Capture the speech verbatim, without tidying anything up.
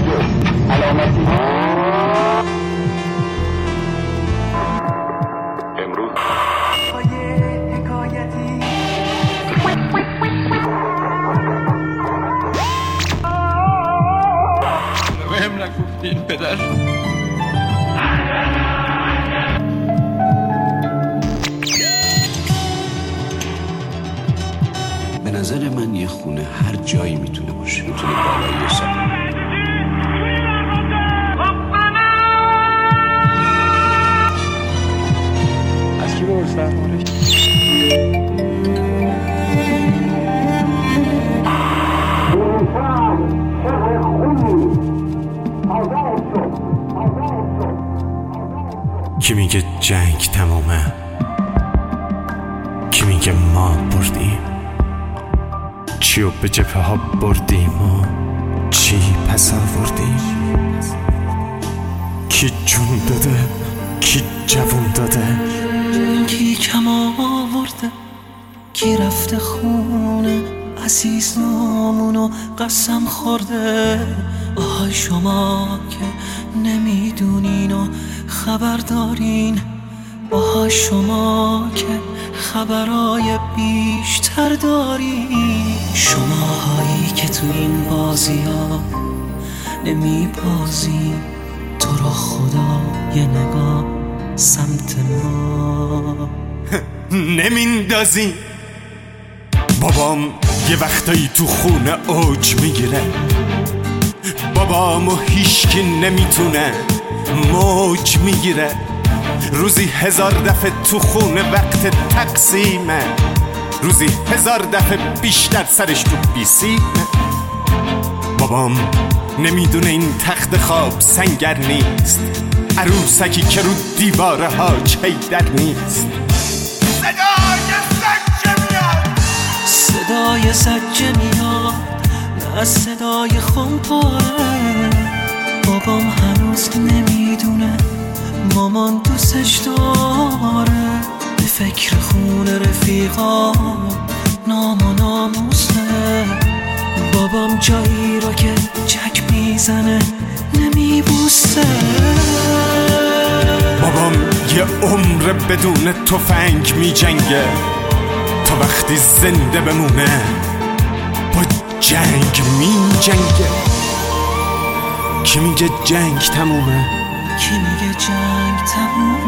علامتی بهم نگفتین پدر. به نظر من یه خونه هر جایی میتونه باشه، میتونه بالای سر. از کی برس درمارش؟ کی میگه جنگ تمامه، کی میگه ما بردیم، چیو به جبهه ها بردیم و چی پس آوردیم، کی جون داده کی جوون داده، کی کم آورده کی رفته خونه عزیز نامونو قسم خورده. آهای شما که نمیدونین و خبر دارین، آهای شما که خبرای بیشتر دارین، شماهایی که تو این بازی ها نمی بازین، تو رو خدا یه نگاه سمت ما نمیندازی. بابام یه وقتایی تو خونه اوج میگیره، بابامو هیچکی نمیتونه موج میگیره، روزی هزار دفعه تو خونه وقت تقسیمه، روزی هزار دفعه بیشتر سرش تو بیسیمه. بابام نمیدونه این تخت خواب سنگر نیست، عروسکی که رو دیواره ها چیدر نیست. صدای زجه میاد نه صدای خمپاره. بابام هنوز نمیدونه مامان دوستش داره، به فکر خونه رفیقا نام و ناموسه. بابام جایی رو که چک میزنه نمیبوسه. بابام یه عمر بدون تفنگ میجنگه تا وقتی زنده بمونه با جنگ میجنگه. کی میگه جنگ تمومه، کی میگه جنگ تمومه.